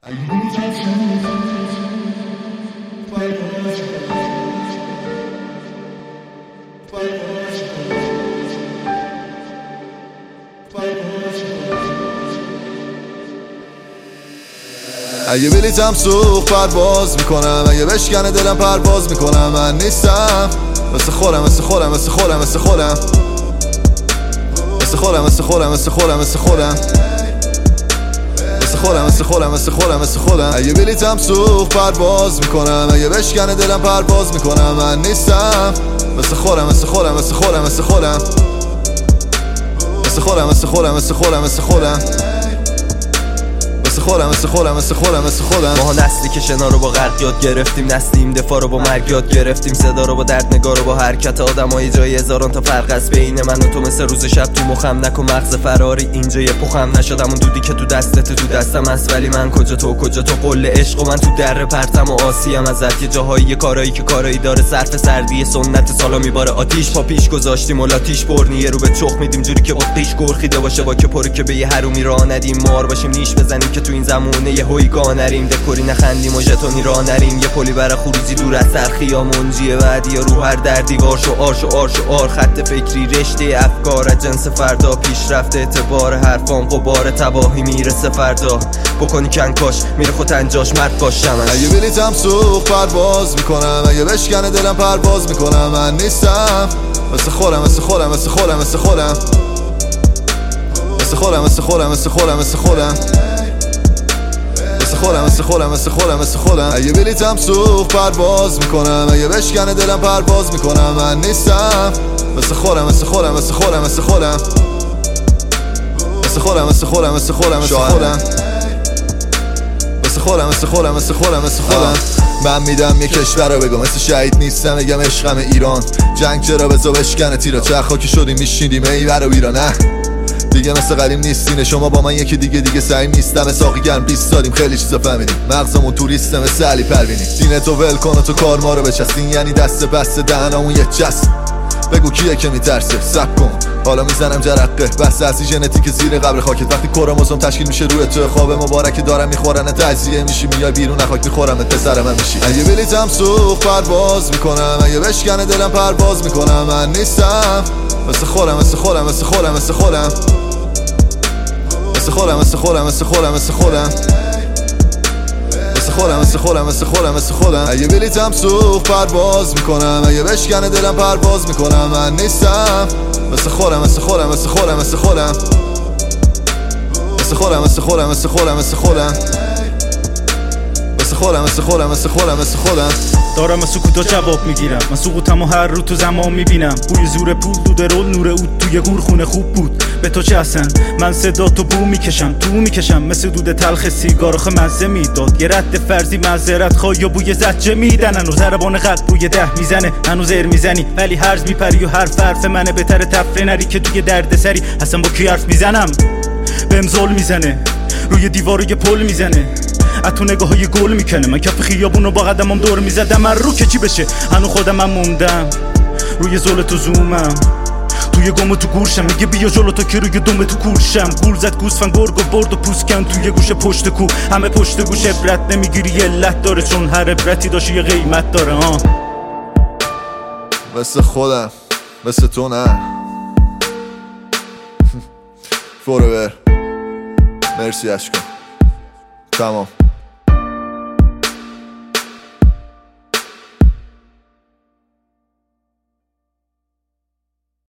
اگه بلیتم سوخ پرواز میکنم، اگه بشکنه دلم پرواز میکنم. من نیستم مثل خودم، مثل خودم، مثل خودم، مثل خودم، مثل خودم، مثل خودم، مثل خودم، مثل خودم، مثل خودم، مثل خودم، مثل خودم، مثل خودم. اگه بلیتم سوخ پرواز میکنم، اگه بشکنه دلم پرواز میکنم. من نیستم مثل خودم، مثل خودم، مثل خودم، مثل خودم، مثل خودم، مثل خودم، مثل خودم، مثل خودم، مثل خودم، مثل خودم، مثل خودم. ماها نسلی که شنا رو با غرق یاد گرفتیم، نسلیم دفاع رو با مرگ یاد گرفتیم، صدا رو با درد، نگاه رو با حرکت آدمای جای هزاران تا فرق است بین من و تو. مثل روز شب تو مخم نکن مغز فراری، اینجا یه پخم نشدم اون دودی که تو دستت تو دستم است، ولی من کجا تو کجا تو. قله عشق و من تو در پرتم و آسیم ازت، یه جاهایی یه کارایی که کارایی داره، صرف سردی سنت سالا میباره آتیش. پا پیش گذاشتیم و لاتیش برنی، یه رو به چخ میدیم جوری که با قیش گرخیده باشه، با که پره که به یه حرومی راه ندیم، مار باشیم نیش بزنیم که تو این زمونه یه هوی گانریم، دکوری نخندیم و ژتونی راه نریم، یه پلی برای خروجی دور از سرخی یا منجی بعدی یا رو هر در دیوار. شعار شعار شعار، خط فکری، رشته افکار از جنس فردا، پیشرفت اعتبار حرفام، غبار تباهی میرسه فردا، بکنی کنکاش میره خود انجاش، مرد باشم. اگه بلیتم سوخ پرواز میکنم، اگه بشکنه دلم پرواز میکنم. من نیستم مثل خودم، مثل خودم، مثل خودم، مثل خودم، مثل خودم، مثل خودم، مثل خودم، مثل خودم، مثل خودم، مثل خودم، مثل خودم، مثل خودم. اگه بلیتم سوخ پرواز میکنم، اگه بشکنه دلم پرواز میکنم. من نیستم مثل خودم، مثل خودم، مثل خودم، مثل خودم، مثل خودم، مثل خودم، مثل خودم، مثل خودم، مثل خودم، مثل خودم، مثل خودم، مثل خودم. من میدم یه کشور رو بگم، مثل شهید نیستم بگم عشقم ایران. جنگ چرا بزا بشکنه تیرا، چه خاکی شدیم میشیدیم ایور و ایران. نه دیگه مثل قدیم نیستینه، شما با من یکی دیگه سعیم نیستم. ساقی گرم 20 داریم خیلی چیزا فهمیدیم، مغزمون توریسته مثل علی پروینی. دینتو ول کن و تو کار ما رو بچستین، یعنی دست بسته دهنمون یه چست. بگو کیه که میترسه، سب کن حالا میزنم جرقه. بحث اصلی ژنتیک زیر قبر خاکت، وقتی کروموزوم تشکیل میشه روی تو، خواب مبارک دارم میخورن تجزیه میشی، میای بیرون نخاک میخورم پسر من میشی. اگه بلیتم سوخ پرواز میکنم، اگه بشکنه دلم پرواز میکنم. من نیستم مثل خودم، مثل خودم، مثل خودم، مثل خودم، مثل خودم، مثل خودم، مثل خودم، مثل خودم، مثل خودم، مثل خودم، مثل خودم، مثل خودم. اگه بلیتم سوخ پرواز میکنم، اگه بشکنه دلم پرواز میکنم. من نیستم مثل خودم، مثل خودم، مثل خودم، مثل خودم، مثل خودم، مثل خودم، مثل خودم، مثل خودم، مثل خودم، مثل خودم، مثل خودم، مثل خودم. دارم از سکوتا جواب میگیرم، من سقوطمو هر رو تو زمان میبینم. بوی زور پول دوده رول نور اود توی گورخونه خوب بود. به تو چه هستن من صدا تو بو میکشم، تو میکشم مثل دود تلخ سیگارخ مزه میداد. یه رد فرضی معذرت خواه یا بوی زجه میدن، هنوز ضربان قلب روی 10 میزنه، هنوز ایر میزنی ولی هرز میپری و حرف منه بهتره تفره نری که توی درد سری. اصلا با کی حرف میزنم بهم ظلم میزنه، روی دیوار یه پل میزنه، اتو نگاه های گل میکنه. من کف خیابونو با قدمم دور میزدم، من رو که چی بشه هنو خودم من موندم روی زول تو زومم، توی گم و تو گورشم میگه بیا جلو تا که روی دم تو کورشم. گول زد گوسفند گرگ و برد و پوست کن توی گوشه پشت کو، همه پشت گوش عبرت نمیگیری یه علت داره، چون هر عبرتی داشت یه قیمت داره. مثل خودم، مثل تو نه. forever. مرسی اشکان، تمام.